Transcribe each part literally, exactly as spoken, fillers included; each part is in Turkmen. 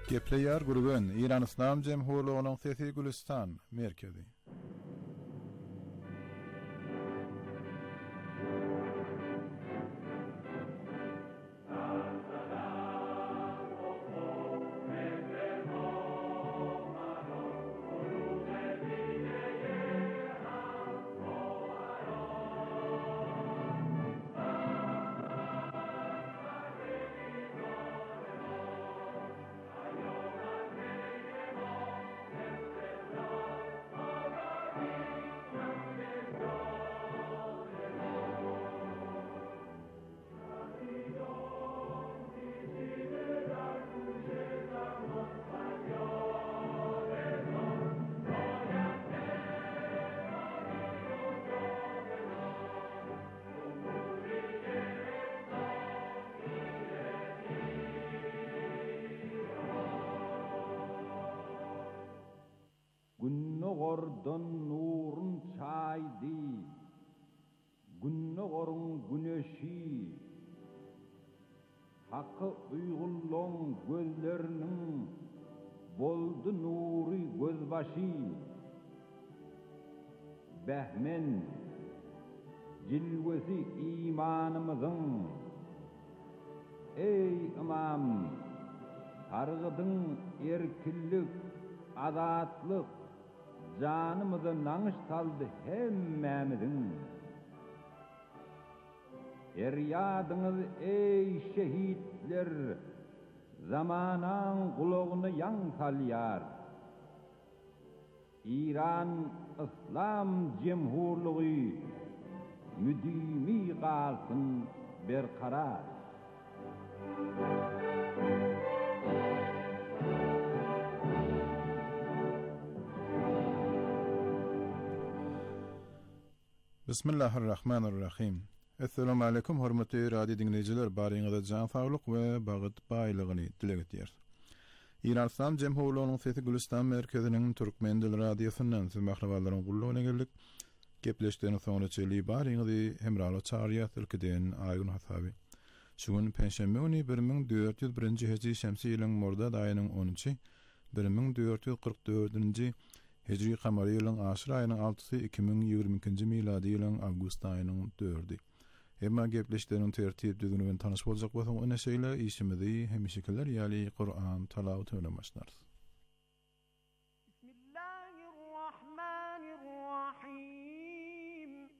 Gepleýär gurgan İran İslam Jemhurluğynyň Sesi Gülistan merkezi. Günnogordan nurun çaydi, günnogorun güneşi, hakkı uygulluğun gözlerinin boldu nuri gözbaşı, behmen cilvesi imanımızın, ey imam, targıdın erkillik, azatlık, canımızı nanış saldı hemmemizin. Eryadınız ey şehitler, zamanan kulağını yan salyar. İran İslam Cemhurluğu müdimi kalsın berkarar. Bismillahirrahmanirrahim. Assalamu alaykum hormatly radio dinleyijiler, baryňyza jan saglyk we bagyt baýlygyny dilek etýär. İran İslam Jemhurluğynyň Sesi Gülistan merkeziniň türkmen dil radiosundan siz mahrabalaryň gullugyna geldik. Gepleşdiň soňra çeli baryňyzy hemraly çarýat ülkeden aýyn hasaby. Şugun penşenbe güni bir min dört ýüz birinji hejri şemsi ýylyň mordad aýynyň onunçy, bir min dört ýüz kırk dördünji hejri kamary ýylyň aşyr aýynyň altysy iki min ýygrimi ikinji milady ýylyň awgust aýynyň dördü. Hemma gepleşdiriň tertip düzgünü bilen tanyş boljak bolsaň ona şeýle işimizi hemişekeler ýaly Qur'an talawat bilen başlarys. Bismillahirrahmanirrahim.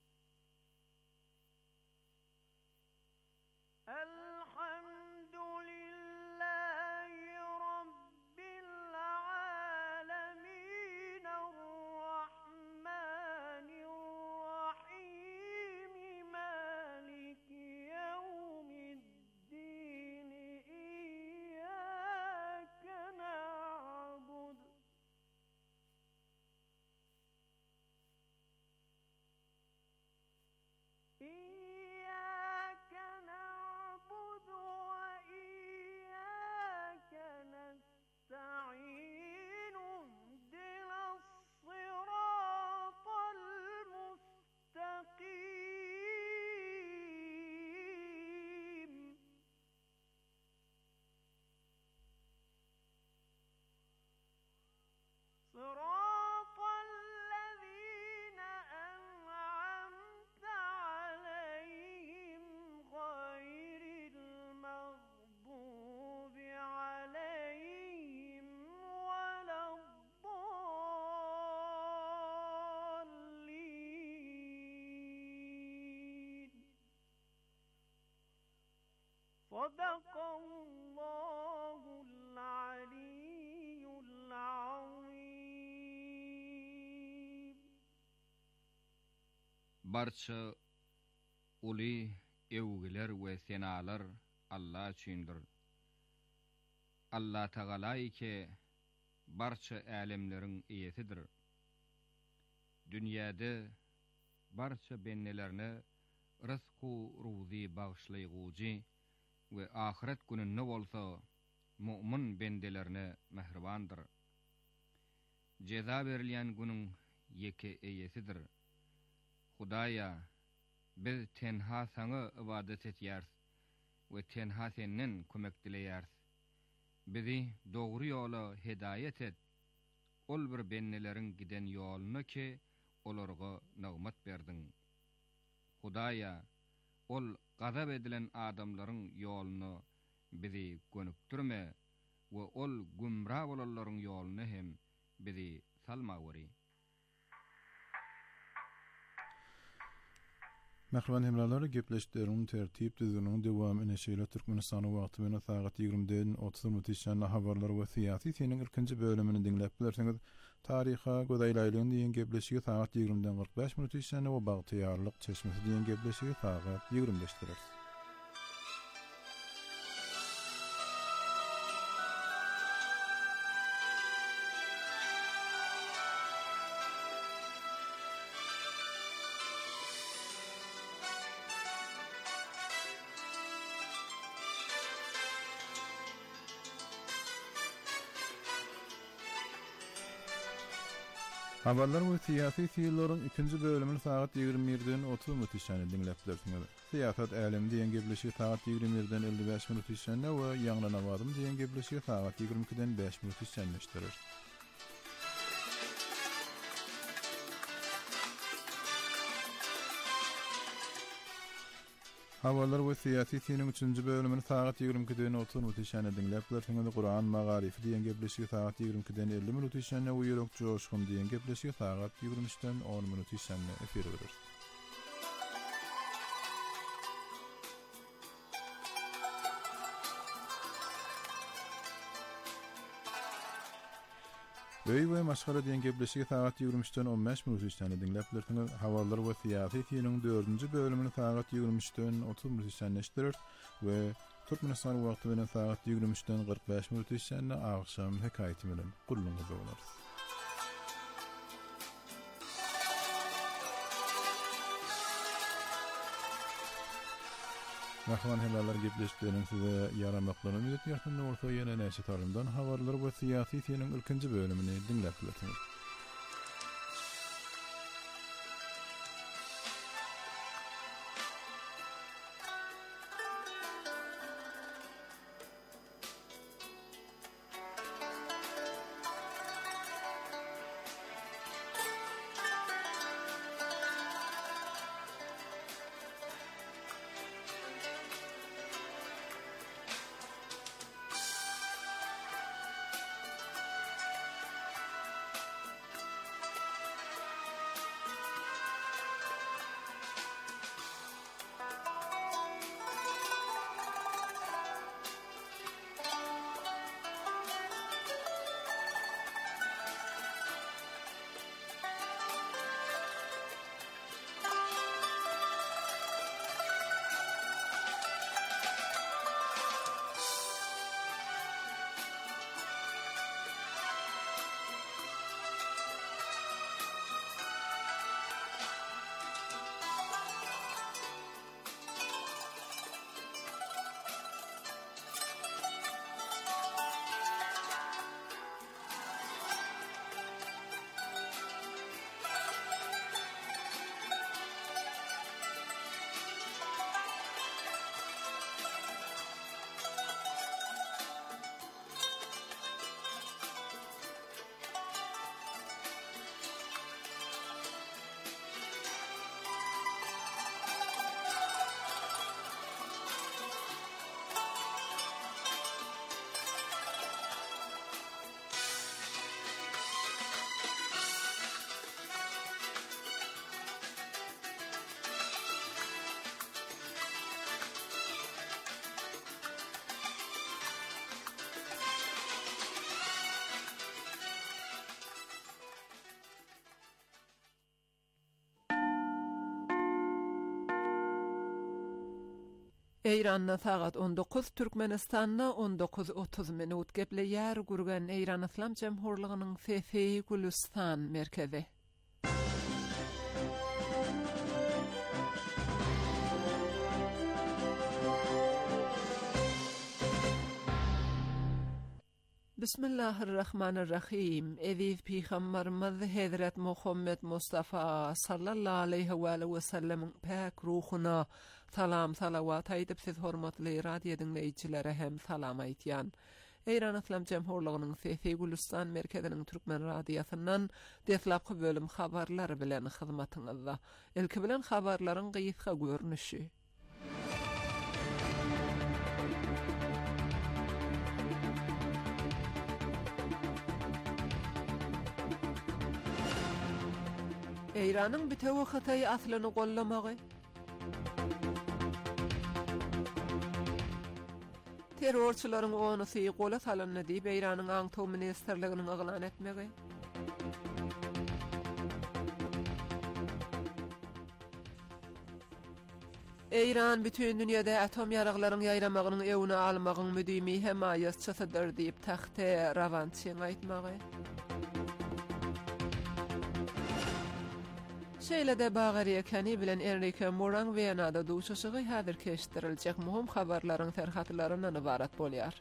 Elhamdülillahi rabbil alamin, errahmanirrahim, maliki yevmiddin, iyyake na'budu iyyake na'budu ve iyyake nesta'in, ihdinas sıratal mustaqim. صراط الذين أنعمت عليهم غير المغضوب عليهم ولا الضالين. صدق الله العلي العظيم. Barça uli ewgiler we senalar Allah üçindir. Allah Taala ike barça alemleriň iyesidir. Dünyada barça bennelerine rızku ruzi bağışlayıcı we ahiret gününde bolsa mu'min bendelerine mehribandır. Ceza berilýän günüň ýeke eýesidir. Hudaýa, biz tenha saňa ibadet etýäris we tenha senden kömek dileýäris. bizi doğru yola hidayet et. Ol bir bennelerin giden yolunu ki olarga nağmat berdin. Hudaya, ol gazap edilen adamların yolunu bizi gönüktürme ve ol gümrah olanların yolunu hem bizi salma wari. Merhaban hemraları, gepleşdiriň tertip düzünüň dewam eneşeýle Türkmenistany wagty bilen saat ýigrimiden otuz minutçana habarlar we syýasy seniň ilkinji bölümini dinläp bilersiňiz. Taryha godaýlaýlygyň diýen gepleşigi saat ýigrimden kırk beş minutçana we bagtyýarlyk çeşmesi diýen gepleşigi saat ýigrim beş diler. Habarlar we syýasy syýyllaryň ikinji bölümini saat ýigirmi birden otuz minutçana dinläp bilersiňiz. Syýasat älim diýen gepleşigi saat ýigirmi birden elli beş minutçana we ýaňlanawardym diýen gepleşigi saat ýigirmi ikiden beş minutçana işlerer. Habarlar we syýasy syýanyň üçünji bölümini saat ýigirmi ikiden otuz minutçana dinläp bilersiňiz. Qur'an magarifi diýen gepleşigi saat ýigirmi ikiden elli minutçana we ýörek joşgun diýen gepleşigi saat ýigirmi üçden on minutçana efir berer. Öý we maşgala diýen gepleşigi saat ýigirmi üçden on beş minutçana dinläp bilersiňiz. Habarlar we syýasy syýanyň dördünji bölümini saat ýigirmi üçden otuz minutçana işlerer we Türkmenistan wagty bilen saat ýigirmi üçden kırk beş minutçana agşam hekaýaty bilen gurulmagy bolar. Rahman helalar gepleşdirin size yaramaklarını ümit ýartynda bolsa ýene näçe tarymdan habarlar we syýasy syýanyň ilkinji bölümini dinläp bilersiňiz. Eýranda sagat on dokuz, Türkmenistanda on dokuz otuz minut gepleýär gurgan Eýran Islam Jemhurlygynyň F F I Gülistan merkezi. Bismillahirrahmanirrahim. Eziz Peygamberimiz Hazret Muhammed Mustafa sallallahu aleyhi ve sellem pak ruhuna salam salavat aýdyp siz hormatly radio dinleýiçilere hem salam aýtýan. Eýran Islam Jemhurlygynyň Sesi Gülistan merkeziniň Türkmen radiýasyndan deslapky bölüm habarlary bilen hyzmatyňyzda. Ilki bilen habarlaryň gysga görnüşi. Eýranyň bitewi Hytaý aslyny gollamagy. Terrorçylaryň onusy gola salanyny diýip Eýranyň aňtaw ministerliginiň aglan etmegi. Eýran bütün dünýäde atom ýaraklaryň ýaýramagynyň ewine almagyň müdimi hemaýatçysydyr diýip taxte Ravançyň aýtmagy. Şeýle-de Bagariýa Kani bilen Enrique Moran Vienada duşuşygy häzir keşdiriljek muhim habarlaryň terhatlaryndan ibarat bolýar.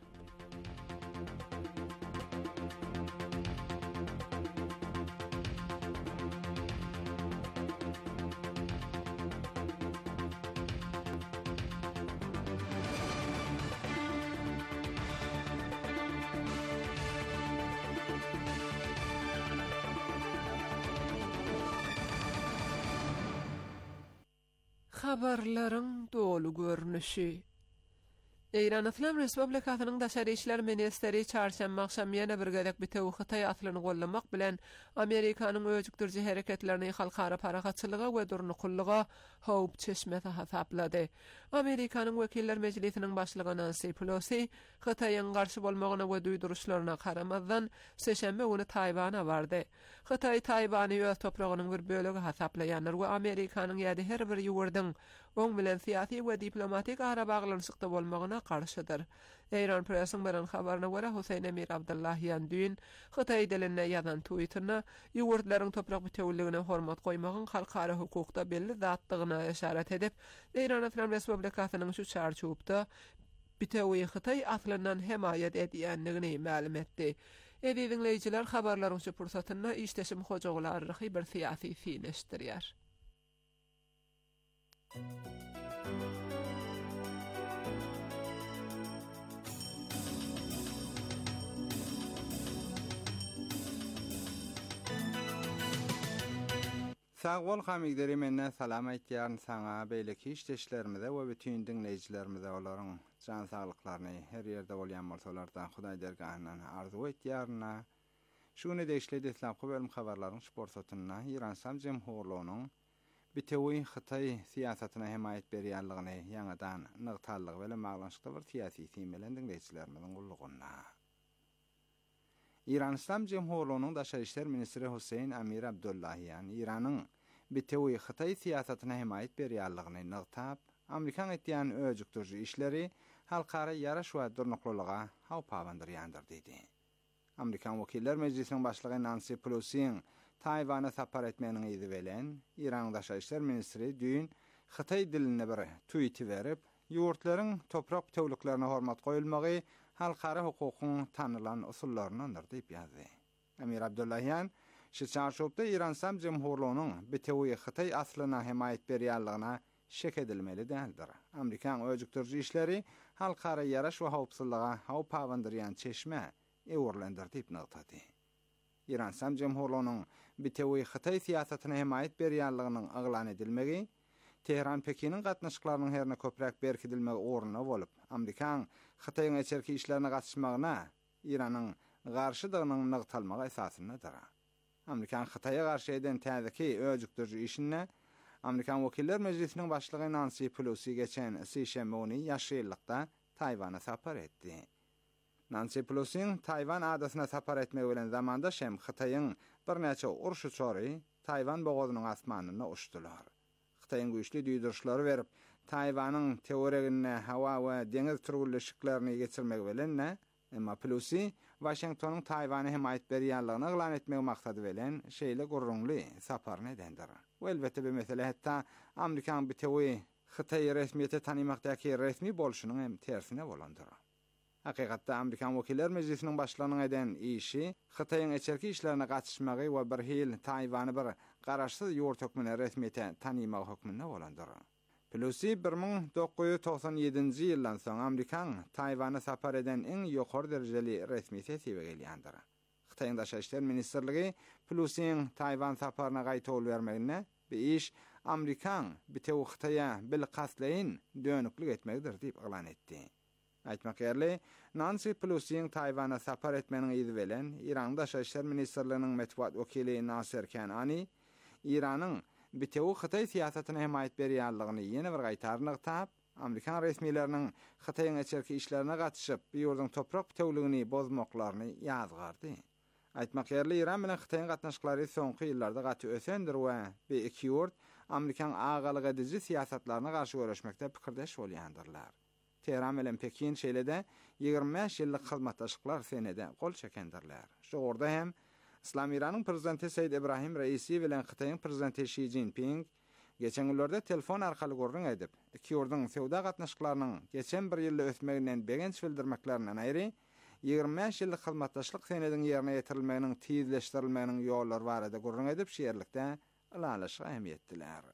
Habarlaryň dolu görnüşi. Eýran Islam Respublikasynyň Daşary işler ministeri çarşamba akşam ýene bir gezek bitew Hytaý aslyny gollamak bilen Amerikanyň öjükdirji hereketlerini halkara paragatçylyga we durnukullyga howp çeşmesi hasaplady. Amerikanyň Wekiller Mejlisiniň başlygy Nancy Pelosi Hytaýyň garşy bolmagyna we duýduruşlaryna karamazdan seşembe güni Taýwana bardy. Hytaý Taýwany öz topragynyň bir bölegi hasaplaýanlar we Amerikanyň ýa-da her bir ýurdyň oň bilen syýasy we diplomatik ara baglanşykda bolmagyna karşıdır. Eýran presiň beren habaryna görä Husayn Emir Abdullahiýan düýün Hytaý diline ýazan tweetine ýurtlaryň toprak bütewligine hormat goýmagyň halkara hukukda belli zatdygyna işaret edip, Eýran Islam Respublikasynyň şu çarçupda bitewi Hytaý aslyndan hemaýat edýänligini ma'lum etdi. Evi dinleyijiler habarlaryň şu pursatyna işleşim hojaglary bir syýasy finestirýär. Sağol hamigderi menne salam aýtýaryn saňa beýleki işleşlerimize we bütün dinleyijilerimize olaryň jan saglyklaryny her ýerde bolýan bolsalardan Hudaý dergahyndan arzu etýärna. Şunu da işledi Islamky bölüm habarlaryň şporsatyna Eýran Islam Jemhurlygynyň bitewi Hytaý siýasatyna hemaýat berýänligini ýaňadan nygtallyk bilen maglanşykda bir syýasy team bilen dinleyijilerimiziň gullugyna. Eýran Islam Jemhurlygynyň Daşary işler ministri Husayn Emir Abdullahiýan Eýranyň bitewi Hytaý siýasatyna hemaýat berýänligini nygtap, Amerikan etýän öjükdirji işleri halkara ýaraş we durnuklylyga howp pabandyrýandyr diýdi. Amerikan Wekiller Mejlisiniň başlygy Nancy Pelosiň Taýwana sapar etmeniň izi bilen Eýranyň Daşary işler ministri düýün Hytaý diline bir tweet berip, ýurtlaryň toprak bütewliklerine hormat goýulmagy halkara hukukyň tanılan usullaryndandyr diýip ýazdy. Emir Abdullahiýan şu çarşupda Eýran Islam Jemhurlygynyň bitewi Hytaý aslyna hemaýat berýänligine şek edilmeli däldir. Amerikan öjükdirji işleri halkara ýaraş we howpsuzlyga howp pabandyrýan çeşme ewurlendir diýip nygtady. Eýran Islam Jemhurlygynyň bitewi Hytaý siýasatyna hemaýat berýänliginiň aglan edilmegi Tehran Pekiniň gatnaşyklarynyň herne köprek berkidilmegi orna bolup, Amerikan Hytaýyň içerki işlerine gatnaşmagyna Eýranyň garşydygynyň nygtalmagy esasyndadyr. Amerikan Hytaýa garşy eden täzeki öjükdirji işine Amerikan Wekiller Mejlisiniň başlygy Nancy Pelosi geçen seşembe güni ýaşyrlykda Taýwana sapar etdi. Nancy Pelosiň Taýwan adasyna sapar etmegi bilen zamanda şem Hytaýyň bir näçe urşy çory Taýwan bogazynyň asmanyna uçdular. Hytaýyň güýçli duýduruşlary berip, Taýwanyň teoriýasyna hawa we deňiz türgülleşiklerini geçirmek bilen, emma Pelosi Washingtonyň Taýwany hemaýat berýänligini aglan etmek maksady bilen şeýle gurrunly saparyny edendir. Elbette bu mesele hatta Amerikan bitewi Hytaý resmiýete tanymakdaky resmi bolşunyň hem tersine bolandyr. Hakykatda Amerikan Wekiller Mejlisiniň başlygynyň eden işi Hytaýyň içerki işlerine gatnaşmagy we bir hil Taýwany bir garaşsyz ýurt hökmüne resmiýete tanymak hökmünde bolandyr. Pelosi bir ming dokuz yüz toksan yedinji ýyldan soň Amerikan Taýwany sapar eden iň ýokary derejeli resmi sesiýe gelýändir. Xitaýyň Daşary işler ministrligi Pelosiň Taýwan saparyna gaýta ol bermegine bu iş Amerikan bitew Xitaýa bil gasleýin dönüklik etmekdir diýip elan etdi. Aýtmak ýerli, Nancy Pelosiň Taýwana sapar etmeniň izi bilen İran Daşary işler ministrliginiň metbuat wekili Nasir Kanani İranyň bitew Xitay siýasatyna hemayet berýänligini ýene bir gaýtarnyk tap, Amerikan resmiýetleriniň Xitaýyň içerki işlerine gatşyp, bu ýurdun toprak bitewligini bozmaklaryny ýazgardy. Aýtmak ýerli, İran bilen Xitaýyň gatnaşyklary soňky ýyllarda gaty ösendir we bu iki ýurt Amerikan agalyk edici siýasatlaryna garşy görüşmekde pikirdeş bolýandyrlar. Tehran bilen Pekin şeýlede ýygrimi beş ýyllyk hyzmatdaşlyklar senede gol çekendirler. Şu orada hem İslam İran'ın prezidenti Seyyid İbrahim Reisi bilen Xitaýyň prezidenti Xi Jinping geçen ýyllarda telefon arkaly görüň edip, iki ýurdun sewda gatnaşyklarynyň geçen bir ýylda ösmeginden begenç bildirmeklerinden aýry ýygrimi beş ýyllyk hyzmatdaşlyk senediň ýerine ýetirilmeginiň tizleşdirilmeginiň ýollary barada görüň edip şeýerlikde ilalaşyk ähmiýetdiler.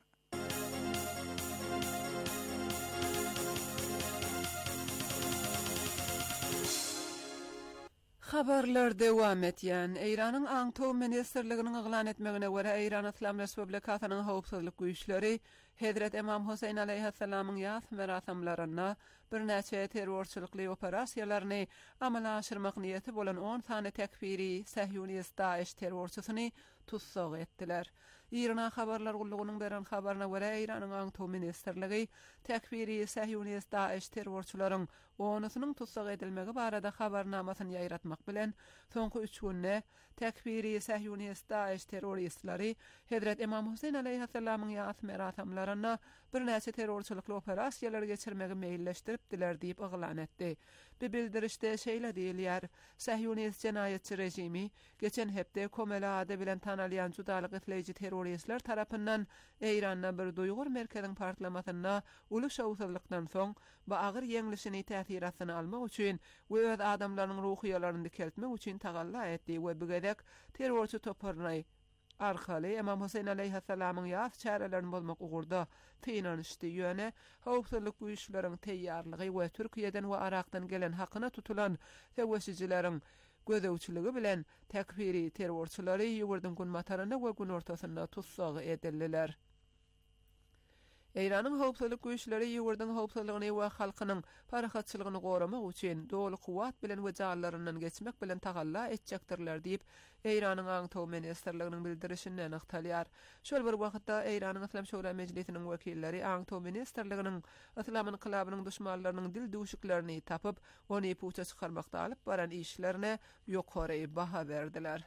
Habarlar dewam etýän. Eýranyň Aňtow ministrliginiň eglan etmegine görä Eýran Islam Respublikasynyň howpsuzlyk güýçleri Hedret Imam Husayn aleyhissalamyň ýas merasimlaryna bir näçe terrorçylykly operasiýalaryny amala aşyrmak niýeti bolan on sany tekfiri Sahyunist Daesh terrorçysyny tutsak etdiler. İran habarlar gullugynyň beren habaryna görä Eýranyň Aňtow ministrligi tekfiri Sahyunist Daesh terrorçylaryň onusynyň tutsak edilmegi barada habarnamasyny ýaýratmak bilen soňky üç günde tekfiri Sahyunist Daesh terroristleri Hedret Imam Husayn aleyhissalamyň ýas merasimlaryna bir näçe terrorçylykly operasiýalar geçirmegi meýilleşdiripdiler diýip eglan etdi. Bu bildirişde şeýle diýilýär: Sahyunist jenaýetçi rejimi geçen hepde Komela ady bilen tanalýan judalyk etleýiji terroristler tarapyndan Eýranda bir duýgur merkeziň partlamasyna uly şowsuzlykdan soň bu agyr ýeňlişini täsiratyny almak üçin we öz adamlarynyň ruhyýalaryny keltmek üçin tagalla etdi we bu gedek terrorçy toparnay arkaly Imam Husayn aleyhissalamyň ýas çärelerini bolmak ugurda tynanyşdy ýöne howpsuzlyk güýçleriň teýýarlygy we Türkiýeden we Irakdan gelen hakyna tutulan tewessüçileriň gözewçiligi bilen tekfiri terrorçylary ýurdun gün mataryna we gün ortasynda tutsak edildiler. Eýranyň howpsuzlyk güýçleri ýurdun howpsuzlygyny we halkynyň parahatçylygyny goramak üçin dowly kuwat bilen we jallarynyň geçmek bilen tagalla etjekdirler diýip Eýranyň Aňtow ministrliginiň bildirişinden yktalýar. Şol bir wagtda Eýranyň Islam Şura Mejlisiniň wekilleri Aňtow ministrliginiň Islam inqilabynyň düşmanlarynyň dil duşuklerini tapyp, ony puça çykarmakda alyp baran işlerine ýokary baha berdiler.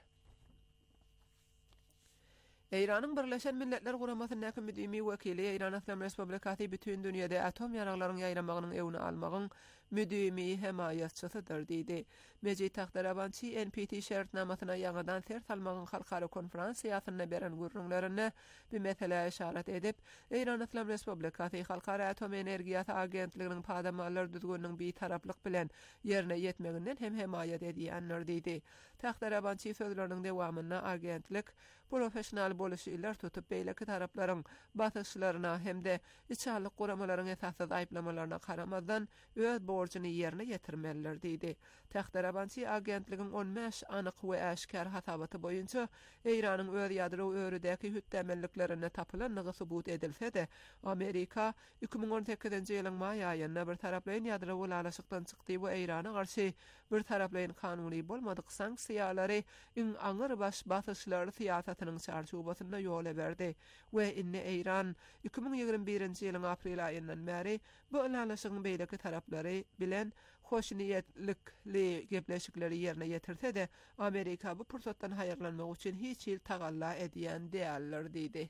Eýranyň Birleşen Milletler Guramasynyň müdimi wekili Eýran Islam Respublikasy bütün dünýede atom ýaraglaryny ýaýramagynyň ewini almagyň müdimi hemaýatçysydyr diýdi. Mejit Tahtarabançy N P T şertnamasyna ýangadan sert salmagyň halkara konferensiýasyna beren gurrunlaryny bu mesele işaret edip, Eýran Islam Respublikasy Halkara Atom Energiýasy Agentliginiň padamalar düzgünniň bir taraplyk bilen ýerine ýetmeginden hem hemaýat edýänler diýdi. Tahtarabançy sözleriniň dewamyna agentlik professional boluşy iller tutup beýleki taraplaryň batyşlaryna hemde içärlik guramalaryň esasy aýplamalaryna karamazdan öz borcuny ýerine ýetirmeliler diýdi. Tahtarabançy agentligiň on beş anyk we aşkar hasabaty boýunça Eýranyň öz ýadro öwrüdäki hütdemelliklerini tapylanygy subut edilse-de, Amerika iki ming on sekizinji ýylyň maý aýynda bir taraplaýyn ýadro ulalaşykdan çykdy we Eýrana garşy bir taraplaýyn kanuny bolmadyk sanksiýalary iň aňyr baş batyşlary siýasatynyň çarşubasynda ýol berdi we inni Eýran iki ming ýygrimi birinji ýylyň aprel aýyndan bäri bu ulalaşygyň beýleki taraplary bilen hoşniýetlikli gepleşikleri ýerine ýetirse-de, Amerika bu pursatdan haýyrlanmak üçin hiç ýyl tagalla edýän däller diýdi.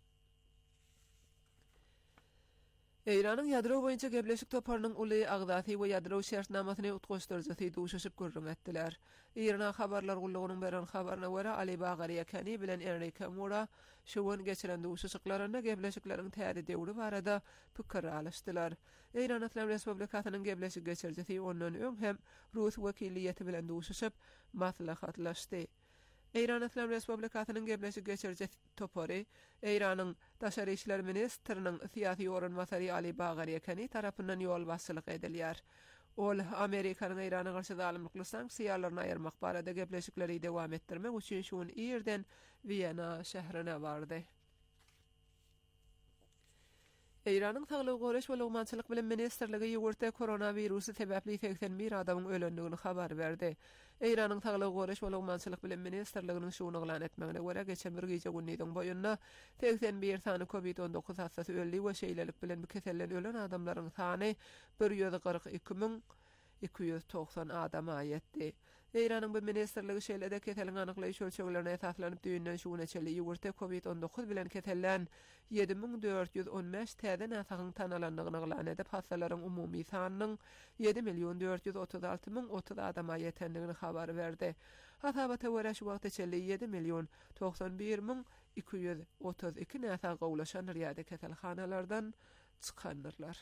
Eýranyň ýadro boýunça gepleşik toparynyň uly agdaty we ýadro şertnamasyny utgaşdyrjysy duşuşyp görüň etdiler. Eýran habarlar gullugynyň beren habaryna görä Ali Bagary Yakani bilen Enrique Mora şowun geçiren duşuşyklaryna gepleşikleriň täze döwri barada pikir alışdylar. Eýran Islam Respublikasynyň gepleşik geçirjisi ondan öň hem Rus wekiliýeti bilen duşuşyp maslahatlaşdy. Eýran Islam Respublikasynyň Gebleşik Geçirje topary, Eýranyň Daşary işler ministriniň syýasy orunmasary Ali Bagary ekeni tarapyndan ýol başçylyk edilýär. Ol Amerikanyň Eýrana garşy zalymlykly sanksiýalaryny aýyrmak barada gepleşikleri dowam etdirmek üçin şuň ýerden Wiyana şäherine bardy. Eýranyň Saglyk Goraş we Lugmançylyk bilen ministrligi ýogurtda koronawirusi sebäpli seksen bir adamyň ölendigini habar berdi. Eýranyň Saglyk Goraş we Lugmançylyk bilen ministrliginiň şuny glan etmegine görä geçen bir gece günniň boýundan seksen bir sany COVID on dokuz hastasy öldi we şeýlelik bilen bu kesellen ölen adamlaryň sany bir ýüz kırk iki min iki ýüz toksan adama ýetdi. Eýranyň bu ministrligi şeýlede keseliň anyklaýyş ölçeglerine esaslanyp düýünden şuňa çeli ýogurtda COVID on dokuz bilen kesellen yedi min dört ýüz on beş täze nasagyň tanalandygyny glan edip hastalaryň umumy sanynyň yedi milyon dört ýüz otuz alty min otuz adama ýetendigini habar berdi. Hasabata görä şu wagtda çeli yedi milyon doksan bir min iki ýüz otuz iki nasaga gowlaşan ýa-da keselhanalardan çykandylar.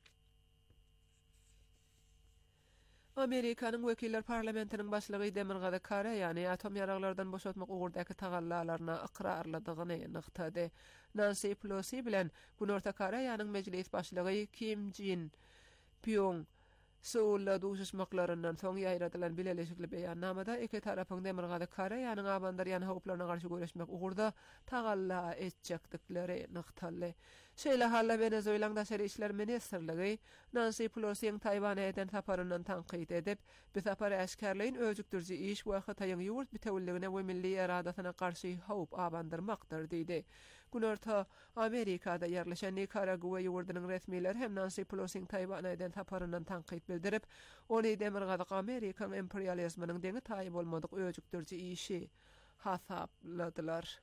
Amerikanyň Wekiller Parlamentiniň başlygy Demirgada Karaýany atom ýaraglardan boşaltmak ugurdaky tagallalaryna iqrarladygyny nyktady. Nancy Pelosi bilen Günorta Karaýanyň mejlis başlygy Kim Jin-pyong Seulda duşuşmaklarından soň ýaýradylan bileşikli beýannamada iki tarapyň Demirgada Karaýanyň abandarýan howplaryna garşy göreşmek ugurda tagalla etjekdikleri nyktaly. Şeýle halla Venezuelaň daşary işler ministrligi Nancy Pelosi'ň Taýwana eden saparyndan tanqid edip, bu sapar äşkärliğin öjükdirji iş we Hataýyň ýurt bitewilligine we milli eradasyna garşy howp abandyrmakdyr diýdi. Günorta Amerikada ýerleşen Nikaragua ýurdunyň resmileri hem Nancy Pelosi'ň Taýwana eden saparyndan tanqid bildirip, ony Demirgada Amerikaň imperializminiň deňi taýyp bolmadyk öjükdirji işi hasapladylar.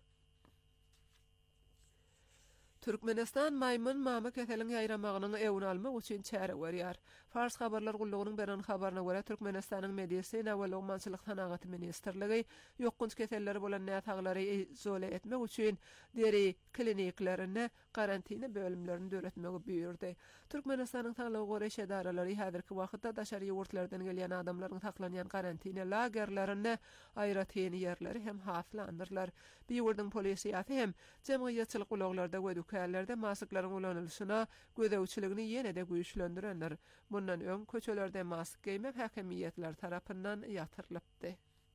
Türkmenistan maymun mama keseliň ýaýramagynyň ewini almak üçin çäre görýär. Fars habarlar gullugynyň beren habaryna görä Türkmenistanyň medisina we lugmançylyk sanagaty ministrligi ýokgunç keselleri bolan näsaglary izole etmek üçin deri kliniklerini karantina bölümlerini döretmegi buyurdy. Türkmenistanyň Saglyk Goraş edaralary häzirki wagtda daşary ýurtlardan gelýän adamlaryň saklanýan karantina lagerlerini aýratyn ýerleri hem haslandyrlar. Bu ýurduň polisiýasy hem jemgyýetçilik ulaglarda we dükänlerde maskaklaryň ulanylşyna gödäwçiligini ýene-de güýçlendirenler. Bundan öň köçelerde mask giymek häkimiýetler tarapyndan ýatyrylypdy.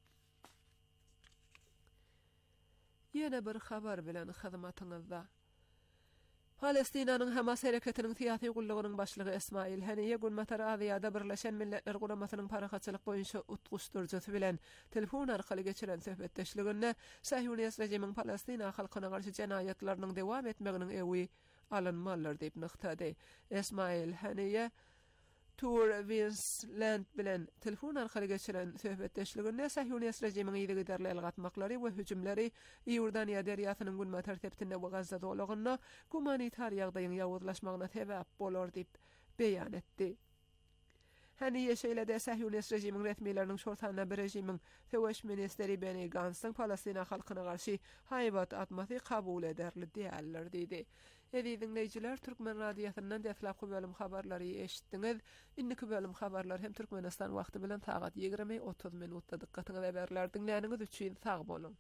Ýene bir habar bilen hyzmatyňyzda. Palestinanyň Hamas hereketiniň syýasy gullugynyň başlygy Ismail Haniye Gulmatar Aziýada Birleşen Milletler Guramasynyň parahatçylyk boýunça utguşdurjysy bilen telefon arkaly geçiren söhbetdeşliginde Sahyonist rejimiň Palestina halkyna garşy jenaýatlarynyň dowam etmeginiň ewi alınmalar diýip nyktady. Ismail Haniye Tur Winsland bilen telefon arkaly geçiren söhbetdeşliginde Sahyonist rejimiň ýygy derli elgatmaklary we hüjümleri Ýordaniýa derýasynyň günma tertipinde we Gazza dolagyna humanitar ýagdaýyň ýawuzlaşmagyna sebäp bolar diýip beýan etdi. Hani yeşeylede Sahyonist rejimiň resmileriniň şortana bir rejimiň Söwüş ministeri Benny Gantz'yň Palestina halkyna garşy haýbat atmasy kabul ederli diýerler diýdi. Eýdi dinleýijiler, Türkmen radiosyndan defläpki bölüm habarlary eşitdiňiz. Indiki bölüm habarlar hem Türkmenistan wagty bilen sagat ýigirme otuz minutda dikkatiňizi berler dinläniňiz üçin sag bolun.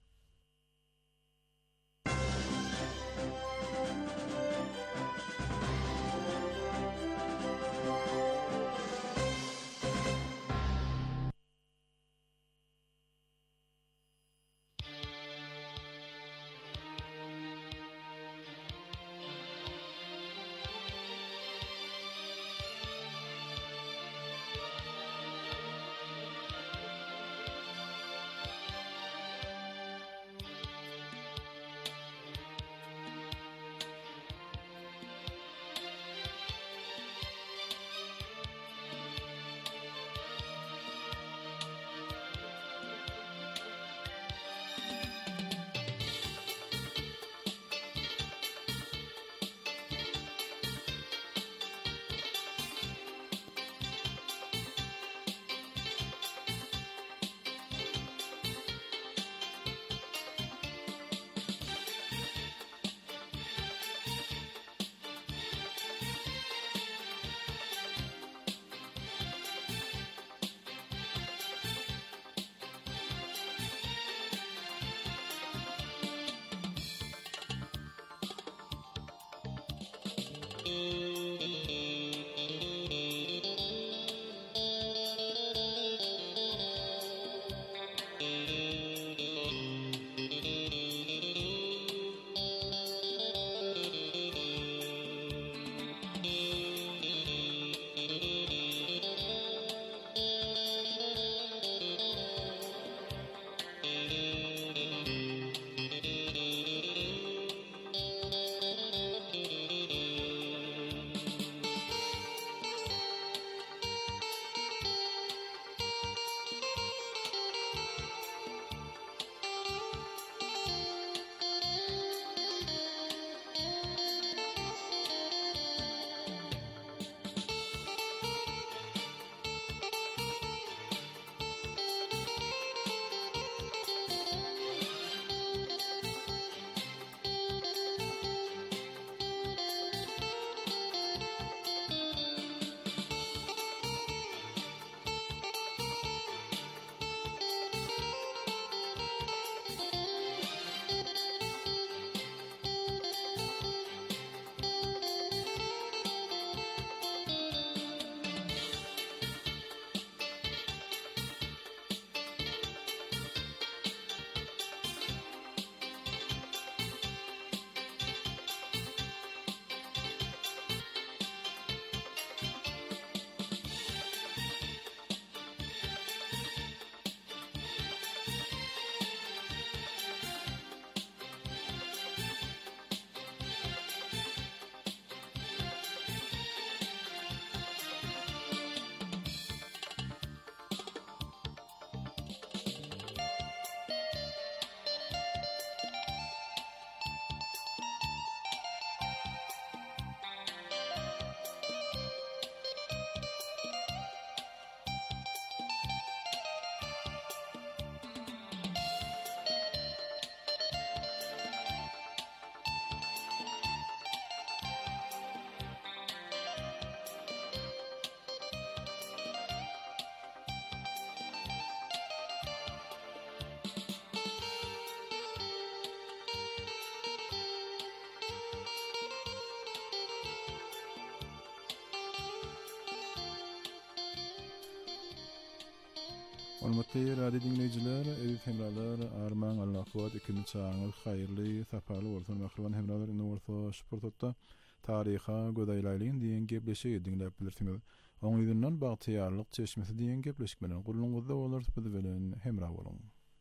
Olmaty radio dinleyiciler, edit hemralar, arman Allah kuvat ikinci çağınız hayırlı, sapalı olsun. Mahruvan hemralar indi olsa şportotda tariha, godaylaylığın diyen gepleşe dinlep bilirsiniz. Onun yüzünden bağtiyarlık çeşmesi diyen gepleşik bilen kulluğunuzda olur, bizi bilen hemra olun.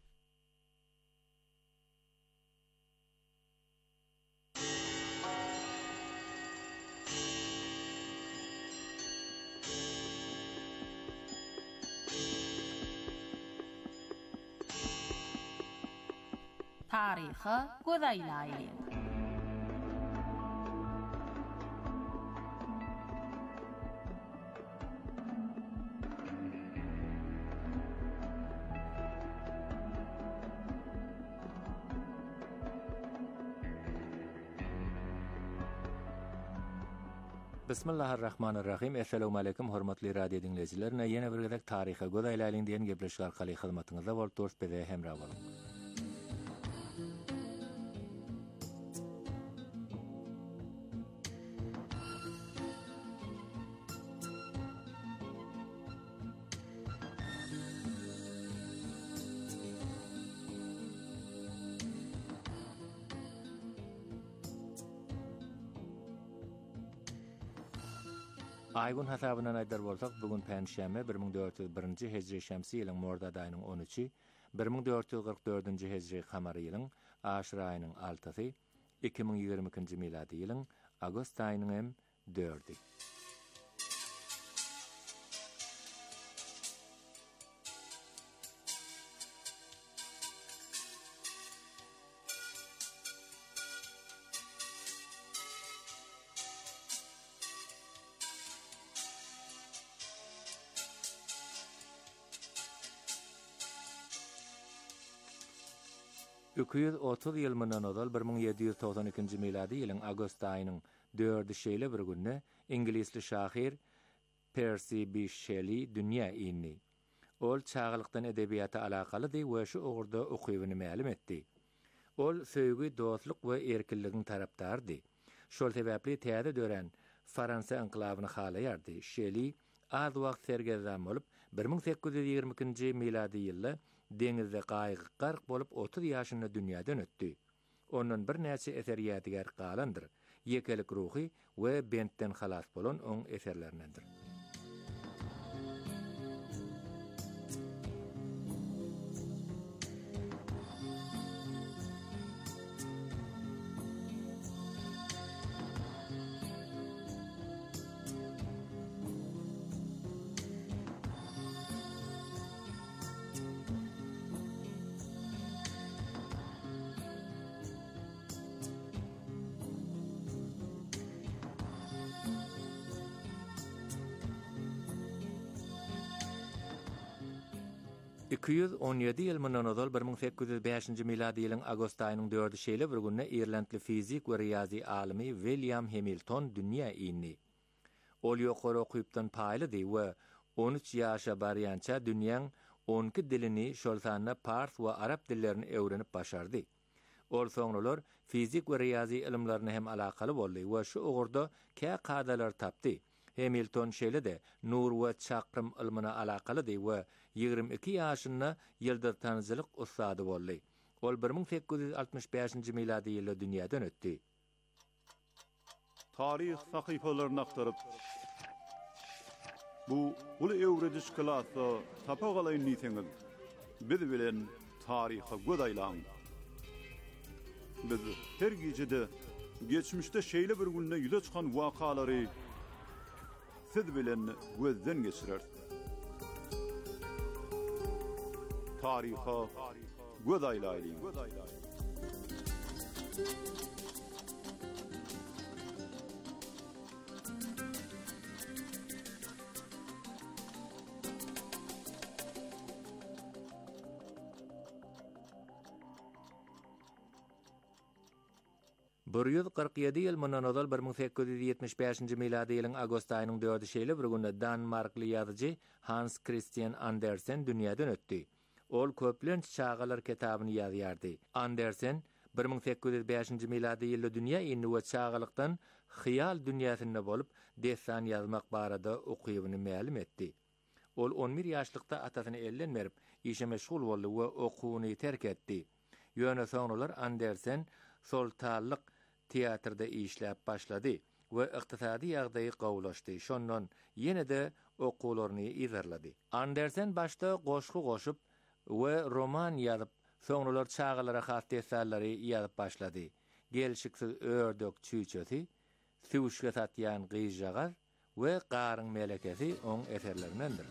Tarixi godaylaýly. Bismillahirrahmanirrahim. Assalamu alaykum hormatly radio dinleyijilerine. Ýene bir gezek taryha godaylaýlyň diýen gepleşik arkaly hyzmatyňyzda bolup durýar bize hemra bolun. Aygun hasabyna aýdar bolsak, bugun Pänşäme bir ming dört ýüz birinji hejri şämsi ýylyň Mordad aýynyň on üçi, bir ming dört ýüz kırk dördünji hejri kamary ýylyň Aşyr aýynyň altysy, iki ming ýigirme ikinji miladi ýylyň Agost aýynyň hem dördi. iki yüz otuz ýyl mundan ozal bir ming ýedi ýüz togsan ikinji miladi ýylyň Agost aýynyň dördi şeýle bir günne ingilisli şahyr Percy B. Shelley dünýä indi. Ol çağlykdan edebiýata alakalydy we şu ugurda okuwyny ma'lum etdi. Ol söýgü, dostluk we erkinligiň tarapdardy. Şol sebäpli täze dören Fransa enklawyny halaýardy. Shelley az wagt sergezam bolup bir ming sekiz ýüz ýigirme ikinji miladi ýylda deňizde gaýgy gark bolup otuz ýaşyna dünýäden ötdi. Onun bir näçe eser ýadigar galandyr. Yekelik ruhy we bentden halas bolan oň eserlerindendir. iki yüz on ýedi ýyl mundan ozal bir ming sekiz ýüz beşinji miladi ýylyň Agost aýynyň dördi şeýle bir günne Irlandly fizik we riýazy alimy William Hamilton dünýä indi. Ol ýokary okuýpdan paýlydy we on üç ýaşa barýança dünýäň on iki dilini şol sanyna pars we arap dillerini öwrenip başardy. Ol soňralar fizik we riýazy ilimlerini hem alakaly boldy we şu ugurda kä kadalar tapdy. Hamilton şeýle-de nur we çakrym ilmine alakalydy we ýigirme iki ýaşynda ýyldız tanzylyk ustady boldy. Ol bir ming sekiz ýüz altymyş beşinji miladi ýylda dünýäden ötdi. Tarih sahypalaryny aktaryp bu uly öwrediş klasy tapagaly niýetiňiz biz bilen taryha godaylaň. Biz her gejede geçmişde şeýle bir günde ýüze çykan wakalary siz bilen gözden geçirer. Tariha godaylaýly. bir yüz kırk ýedi ýyl mundan ozal bir ming sekiz ýüz ýetmiş beşinji miladi ýylyň Agost aýynyň dördi şeýle bir günde Danmarkly ýazyjy Hans Christian Andersen dünýäden ötdi. Ol köplenç çağalar kitabyny ýazýardy. Andersen bir ming sekiz ýüz beşinji miladi ýylda dünýä indi we çağalykdan hyýal dünýäsinde bolup destan ýazmak barada okuwyny ma'lum etdi. Ol on bir ýaşlykda atasyny elden berip, işe meşgul boldy we okuwyny terk etdi. Ýöne soňralar Andersen soltallyk teatrda işläp başlady we ykdysady ýagdaýy gowlaşdy. Şondan ýene-de okuwlaryny izarlady. Andersen başda goşgu goşup we roman ýazyp, soňralar çağalara has deserleri ýazyp başlady. Gelşiksiz ördök çüýçesi, süwüşge satýan gyýjagaz we garyň melekesi oň eserlerindendir.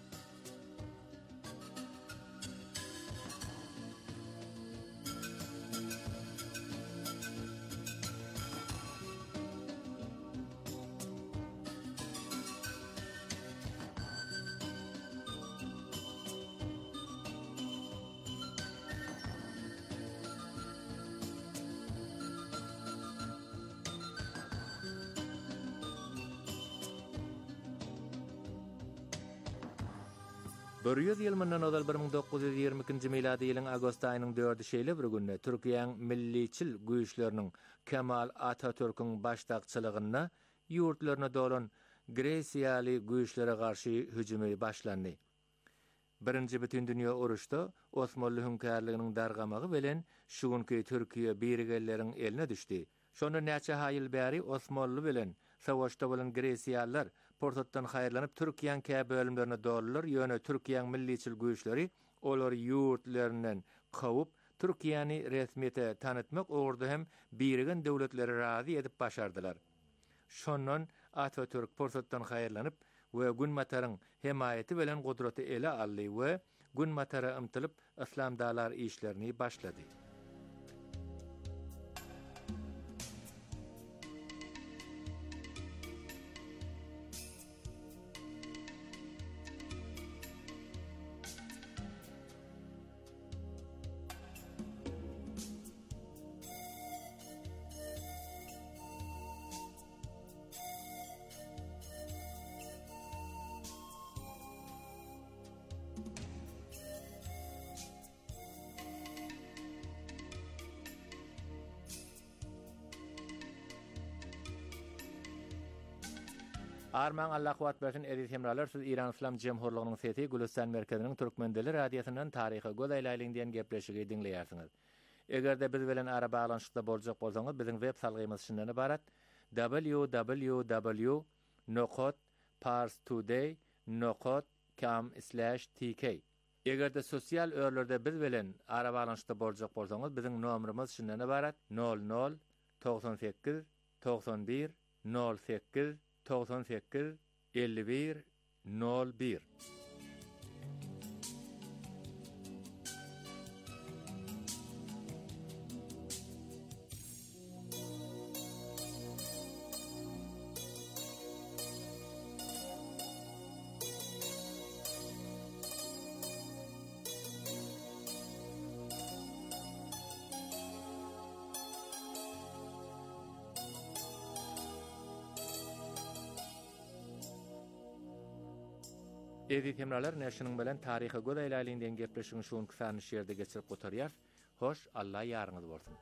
Bir yüz ýyl mundan ozal bir ming dokuz ýüz ýigirme ikinji miladi ýylyň agost aýynyň dördi şeýle bir günde Türkiýanyň milliçil güýçleriniň Kemal Atatürk'iň başdakçylygyna ýurtlaryna dolan Gresiýaly güýçlere garşy hüjümi başlandy. Birinji bütün dünýä uruşda Osmanly hünkärliginiň dargamagy bilen şugunky Türkiýe birigelleriň eline düşdi. Şonu näçe haýyl bäri Osmanly bilen savaşda bolan Gresiýalylar Portotdan haýyrlanyp Türkiýanyň kä bölümlerine dolalar, ýöne Türkiýanyň milliçil güýçleri olary ýurtlarynyň kawup Türkiýany resmiýete tanıtmak orada hem birigen döwletleri razy edip başardylar. Şondan Atatürk Portotdan haýyrlanyp we Günmataryň himaýaty bilen gudraty ele aldy we Günmatara ymtylyp islamdalar işlerini başlady. Arman Allah kuwat bersin edis hemralar siz İran İslam Cemhurluğunyň sesi Gülistan merkeziniň Türkmendeli radiosynyň taryhy godaýlaýlyň diýen gepleşigi dinleýärsiňiz. Egerde biz bilen ara baglanyşda boljak bolsaňyz biziň web salgymyz şundan ibarat: w w w nokta parstoday nokta com slash t k. Egerde sosial örlerde biz bilen ara baglanyşda boljak bolsaňyz biziň nomerimiz şundan ibarat: nol nol doksan sekiz doksan bir nol sekiz doksan sekiz elli bir nol bir. Edit hemralar näşiniň bilen taryhy godaýlaýlyň gepleşigiň şuň kysany şerde geçirip gotarýar. Hoş, Allah ýarňyz bolsun.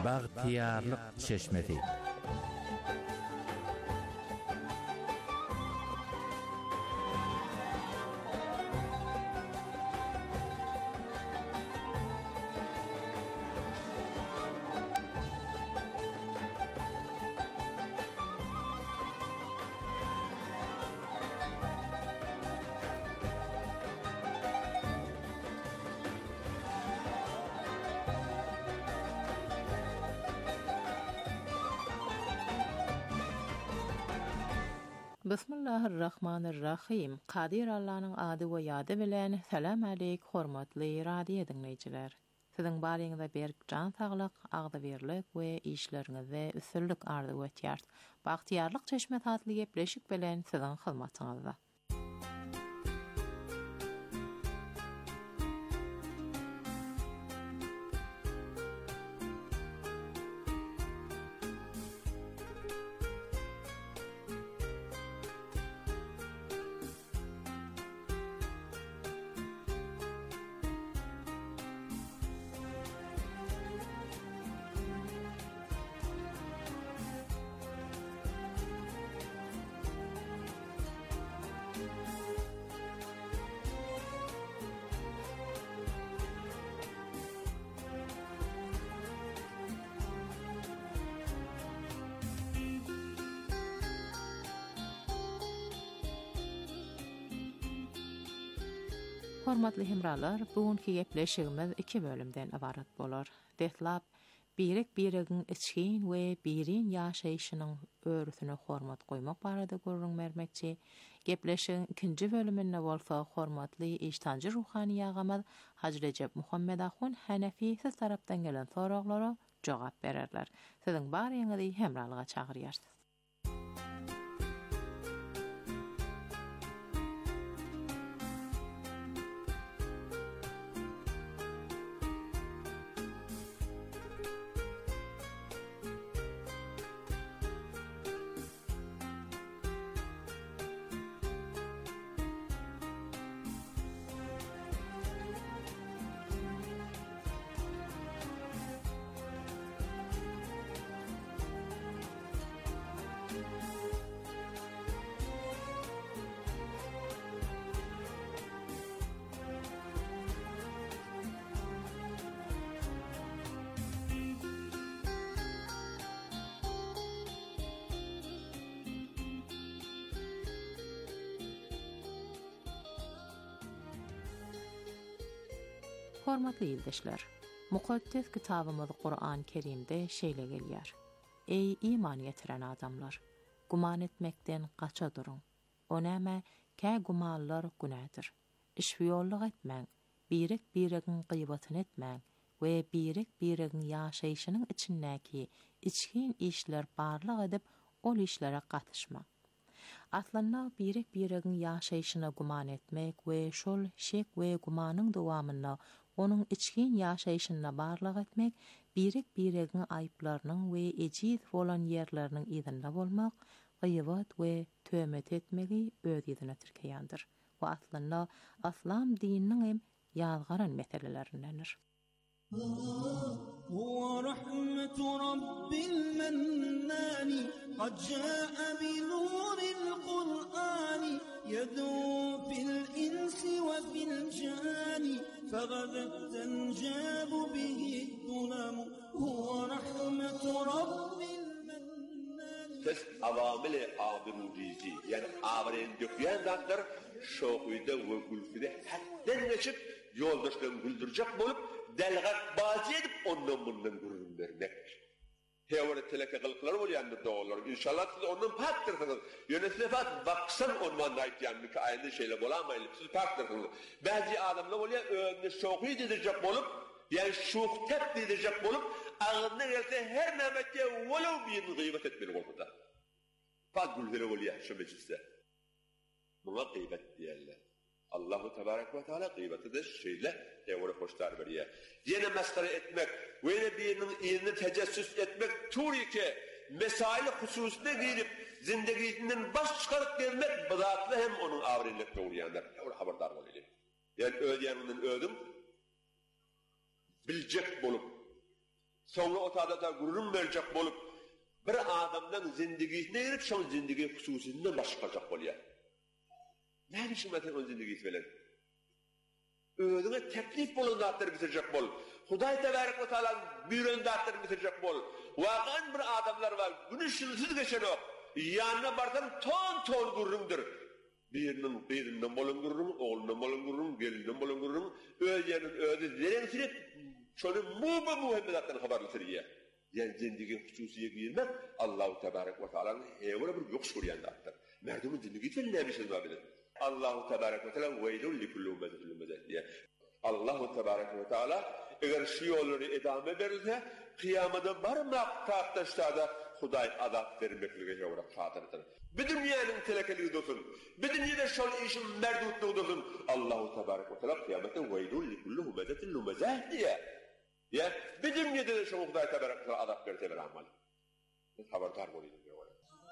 Bagtiyarlyk çeşmesi. Bismillahirrahmanirrahim. Qadir Allah'ın adı ve yadı bilen salam aleyk hormatly radio dinleyijiler. Siziň baryňyzda berk can saglyk, agdybirlik we işleriňizde üstünlük ardy etýär. Bagtiyarlyk çeşme tatly gepleşik bilen siziň hyzmatyňyzda. Hormatly hemralar, bugünkü gepleşigimiz iki bölümden ibarat bolar. Dehlap, birik birigiň içkin we birin ýaşaýyşynyň örüsine hormat goýmak barada görüňmermekçi. Gepleşigiň ikinji bölüminde bolsa hormatly iştanjy ruhany ýagamyz Haji Recep Muhammed Ahun Hanefi siz tarapdan gelen soraglara jogap bererler. Siziň baryňyzy hemralyga çagyrýarsyz. Hormatly ýoldaşlar, mukaddes kitabymyz Qur'an-ı Kerimde şeýle gelýär. Ey iman getiren adamlar, guman etmekden gaça durun. O näme kä gumanlar günahydyr. Işbiýollyk etmäň, birik birigiň gıybatyny etmäň we birik birigiň ýaşaýyşynyň içindäki içkin işler barlyk edip ol işlere gatyşmak. Aslında birik birigiň ýaşaýyşyna guman etmek we şol şek we gumanyň dowamyna onun içkin ýaşaýyşyna barlyk etmek, birik birigiň aýyplarynyň we ejiz bolan ýerleriniň ýerinde bolmak, gıybat we töhmet etmegi öz ýerine türkeýändir. Bu aslında aslam dininiň hem ýalgaran meselelerindendir. هو رحمة رب المنان قد جاء بنور القرآن يدعو في الإنس وفي الجان فغدت تنجاب به الظلم هو رحمة رب المنان Siz avamil-i abirudiydi, yani abirin döküyen zatlar şoğuyda ve gülfide hatten geçip yoldaşlarını güldürecek bolup delgat bazı edip ondan bundan gururun vermektir. Hevara teleke kılıklar ol yanında doğulur. İnşallah siz ondan paktırırsınız. Yönetmefat baksan ondan ait yanında ki aynı şeyle bolamayın. Siz paktırırsınız. Bazı adamlar oluyor önüne şoğuyu dedirecek bolup, yani şoğutet dedirecek bolup, ağzına gelse her nemette velev bir gıybet etmeli olmadan. Faz gülfere oluyor şu mecliste. Buna gıybet diyorlar. Allahu Tebarek ve Teala gıybeti de şeyle evre hoşlar veriyor. Yine meskhare etmek, ve birinin iyini tecessüs etmek, turi ki mesail hususuna girip zindagisinden baş çıkarıp gelmek bıdaklı hem onun avrinlikte uğrayanlar. Evre haberdar oluyor. Yani ödeyanından ödüm, bilecek bolup, Sonra otada da gururun verecek bolup bir adamdan zindigisine girip şol zindigi hususinden başkacak bolýar. Näme işin meten o zindigi bilen? Özüne teklif bolan zatlar bitirecek bol. Hudaý tebarek we taala büýren zatlar bitirecek bol. Wagan bir adamlar var, günüşsiz geçenok. Ýanyna bardan ton ton gurrundur. Birinin birinden bolan gurrun, oğlundan bolan gurrun, gelinden bolan gurrun, özlerinin özü derensirip şonu muba Muhammed'den haberletirýär. Yani zindigi hususiye girmek Allahu tebarek ve taala hewle bir ýok şurýandadır. Merdumun zindigi için näme şey bilen? Allahu tebarek ve taala weylul likulli ummetin ummetin diye. Allahu tebarek ve taala eger şu ýolları edame berilse kıyamada barmak tahtlaşlarda Hudaý azap vermeklige ýewra hatırdır. Bu dünýäniň telekeli dosun. Bu dünýede şol işin merdutlygy dosun. Allahu tebarek ve taala kıyamatda weylul likulli ummetin ummetin diye. Ya, bu dünýede de şu Hudaý tebarek ve taala azap berse bir amal. Biz haberdar bolyp ýöwre.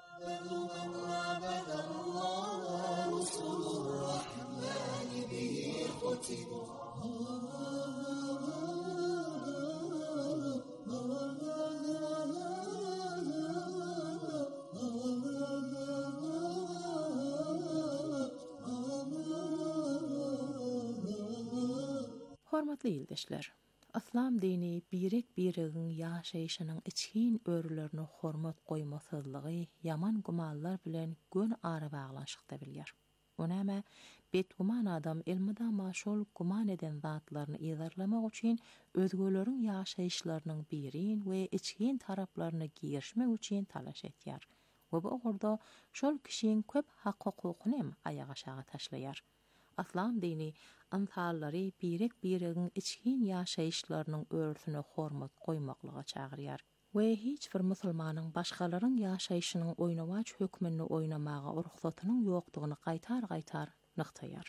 Hormatly ýyldaşlar, İslam dini birek biregin ýaşaýyşynyň içkin örülerini hormat goýmasazlygy yaman gumallar bilen gün ara baglanşykda bilýär. Onama betguman adam elmida maşol guman eden zatlaryny ýazarlamak üçin özgöleriň ýaşaýyşlarynyň birin we içkin taraplaryny girişmek üçin talaş etýär. We bu orada şol kişiň köp hak hukukyny ayağa aşağı taşlaýar. İslam dini antarlary birek biregin içkin ýaşaýyşlarynyň örüsine hormat goýmaklyga çagyrýar. We hiç bir musulmanyň başgalaryň ýaşaýyşynyň oýnawaç hökmünde oýnamaga uruksatynyň ýokdugyny gaýtar-gaýtar nyktaýar.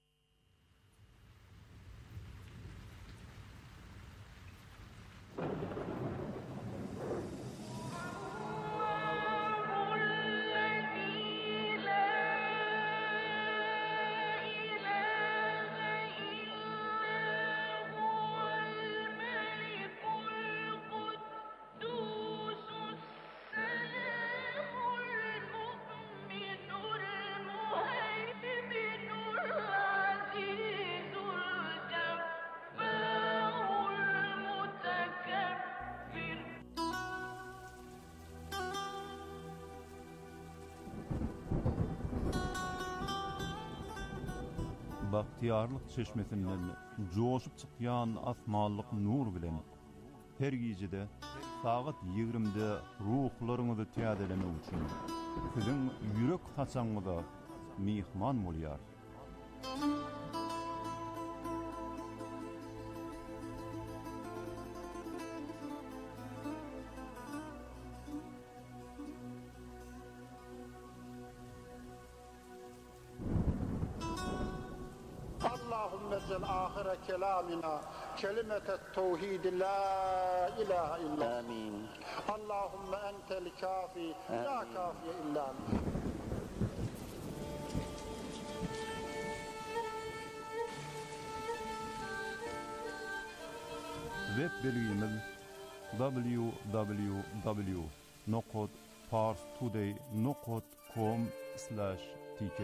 Bahtiyarlyk çeşmesinden joşup çykýan asmanlyk nur bilen her gijede saat ýigrimde ruhlaryňyzy täzelemek üçin siziň ýürek taçaňyza mihman bolýar. Ecel ahire kelamina kelimetet tevhid la ilahe illa. Amin. Allahumme entel kafi la kafiye illa ent. Web belgimiz w w w nokta parstoday nokta com slash t k.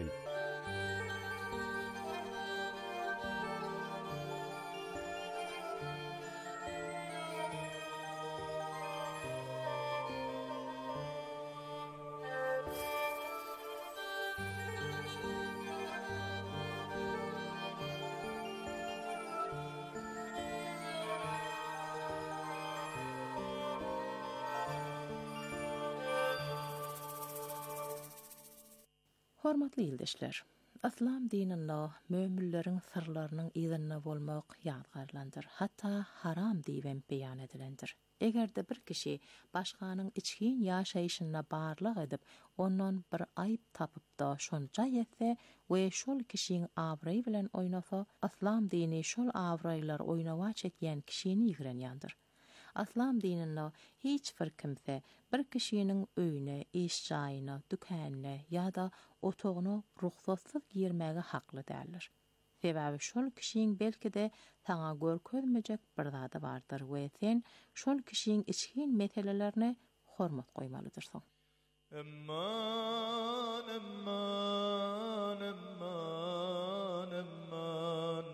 Hormatly ýyldaşlar, İslam dininde möminleriň sırlarynyň ýygyny bolmak ýadgarlandyr, hatda haram diýen beýan edilendir. Egerde bir kişi başganyň içkin ýaşaýyşyna barlyk edip, ondan bir aýyp tapyp da şonja ýetse we şol kişiň awraý bilen oýnasa, İslam dini şol awraýlar oýnawa çekýän kişini ýigrenýändir. İslam dininde hiç bir kimse bir kişinin öýüne, iş jaýyna, dükanyna ýa-da otogyna ruhsatsyz girmäge hakly däldir. Sebäbi şol kişiň belki de taňa görkezmejek bir zady bardyr we sen şol kişiň içkin meselelerine hormat goýmalydyrsyň. Emman, emman, emman, emman,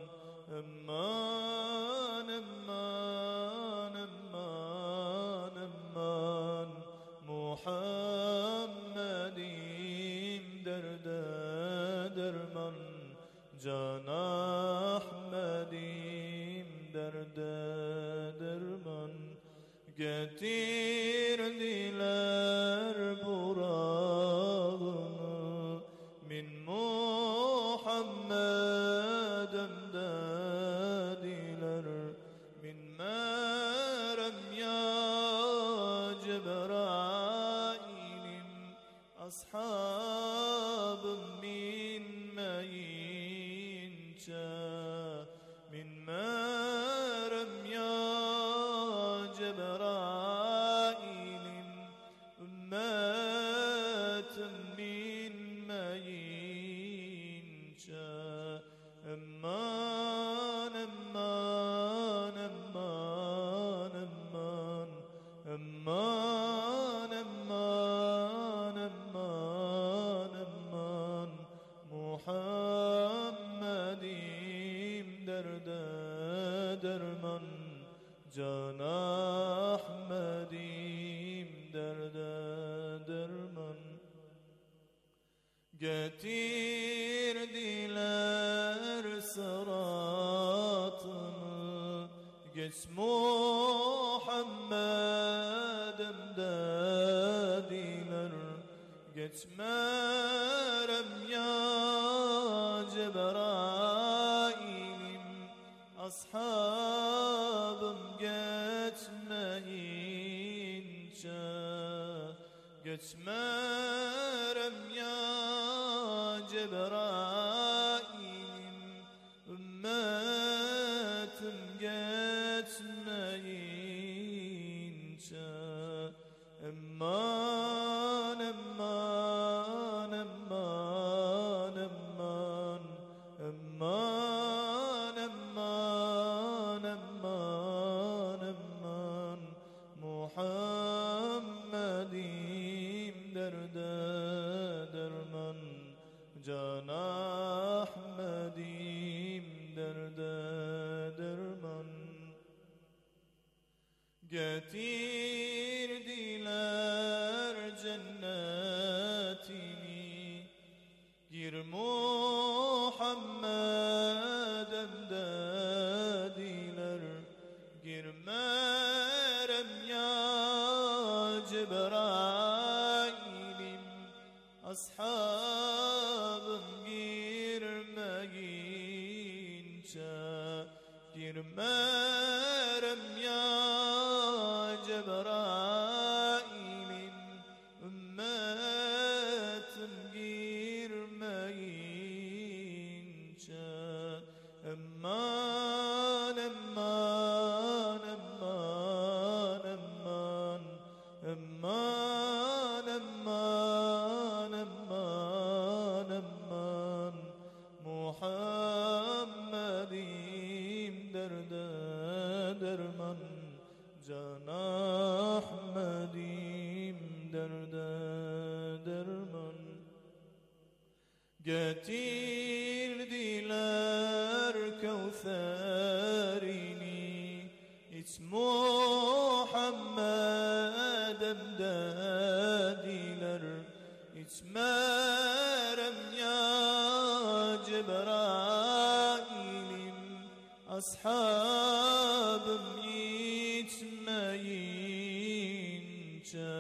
emman, emman, emman, emman, Muhammedim derde derman, Can Ahmedim derde derman, getirdiler burağını min Muhammed'im dediler, min merem ya Cebrail'im, ashabım minmeyince, min merem ya Cebrail'im, ümmetim minmeyince, emman, emman, emman, emman, emman, emman, emman, emman, Muhammedim derde derman, Can Ahmedim derde derman, getirdiler sıratını, geç Muhammed'im dediler, geçmerem ya Cebrail'im, ashabım geçmeyince, geçmerem ya Cebrail'im, ümmetim geçmeyince, emman, emman, emman, emman, emman, emman, emman, emman, Muhammedim derde derman, Can Ahmedim derde derman, getirdiler cennetini, gir Muhammed'im dediler, girmerem ya Cebrail'im, ashabım girmeyince, girmerem ya Cebrail'im, ümmetim girmeyince, emman, emman, emman, emman, emman, emman, emman, emman, Muhammedim derde derman, Can Ahmedim derde derman, getirdiler Kevserini, iç Muhammed'im dediler, içmerem ya Cebrail'im, ashabım içmeyince,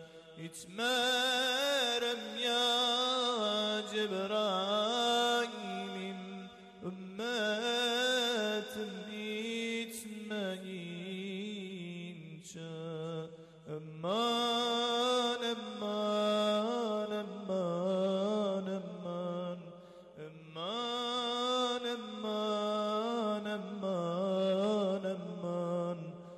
içmerem ya Cebrail'im, ümmetim içmeyince, emman, emman, emman, emman, emman, emman, emman, emman,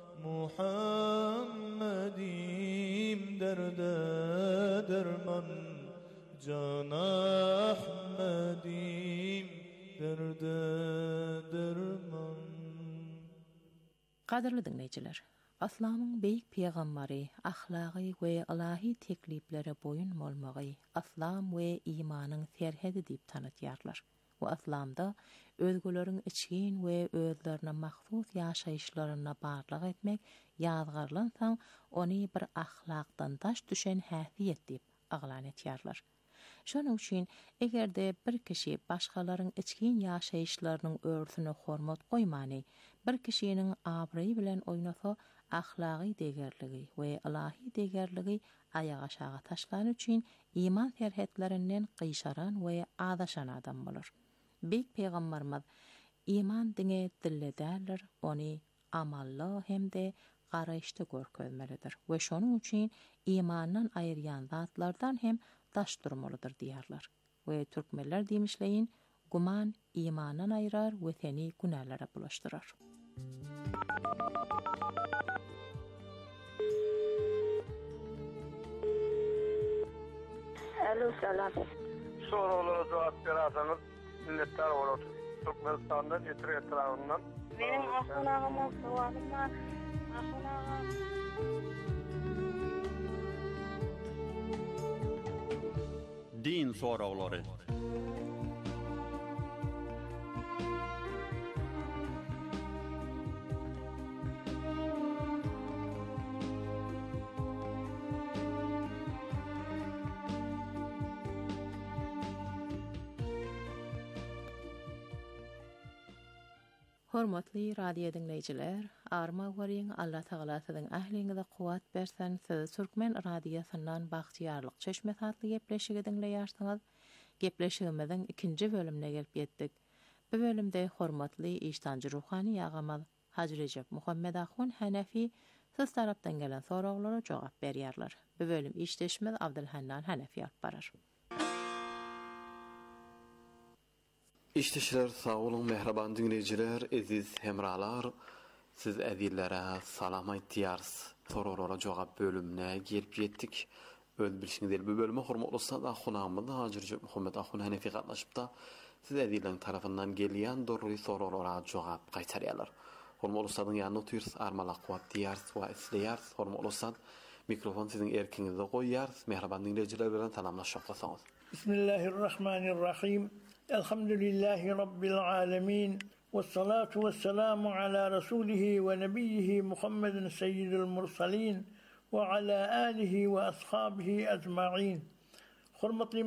Muhammedim derde derman, Can Ahmedim derde derman. Qadirli dinleyiciler, Aslamın beyik peygamberi, ahlaqi we ilahi tekliflere boyun molmagy, aslam we imanın serhedi dip tanıtýarlar. Bu aslamda özgüleriň içgin we özlerine mahsus ýaşaýyşlaryna barlyk etmek ýazgarlansaň, ony bir ahlakdan daş düşen häsiýet dip aglan etýärler. Şonuň üçin egerde bir kişi başgalaryň içgin ýaşaýyşlarynyň örsüne hormat goýmany, bir kişiniň abry bilen oýnasa ahlaqi degerligi we ilahi degerligi ayağa aşağı taşlan üçin iman serhetlerinden qyşaran we adaşan adam bolar. Beyik Peygamberimiz iman diňe dilledirler, ony amalla hemde garaýşda görkezmelidir we şonuň üçin imandan aýyrýan zatlardan hem daş durmalydyr diýerler. We türkmenler diýmişleýin, guman imandan aýrar we seni günahlara bulaşdyrar. Alo, selam. Sorulara cevap verasınız. Milletler olur. Türkmenistan'da getir etrafından. Benim ahunağıma soğanım var. Ahunağım. Din soruları. Hormatly radio dinleyijiler, arma goryň Allah Taalasynyň ähliňize kuwat bersen, siz Türkmen radiosundan bagtyarlyk çeşme tatly gepleşigi dinleýärsiňiz. Gepleşigimiziň ikinji bölümine gelip ýetdik. Bu bölümde hormatly iştanjy ruhany ýagamaz Hacı Recep Muhammed Ahun Hanefi siz tarapdan gelen soraglara jogap berýärler. Bu bölüm işleşmez Abdülhannan Hanefi ýalyp barar. İşteşler sağ olun mehriban dinleyiciler, aziz hemralar, siz azizlere salam aýtýarys. Soralara jogap bölümine gelip ýetdik. Öz bilişiňizde bu bölüme hormatly ustad Ahunamyz Hacı Recep Muhammed Ahun Hanefi gatnaşypda siz azizlerin tarapyndan gelýän dorry soralara jogap gaýtarýarlar. Hormatly ustadyň ýanyna oturýarys, armalak kuwat diýärys we isleýärys. Hormatly ustad, mikrofon siziň erkiňizde goýýarys. Mehriban dinleyijiler bilen salamlaşaňyz. Bismillahirrahmanirrahim. Elhamdülillahi Rabbil alemin. Vessalatu vesselamu ala rasulihi ve nebiyyihi Muhammedin seyyidil mursalin ve ala alihi ve ashabihi ecma'in. Hormatly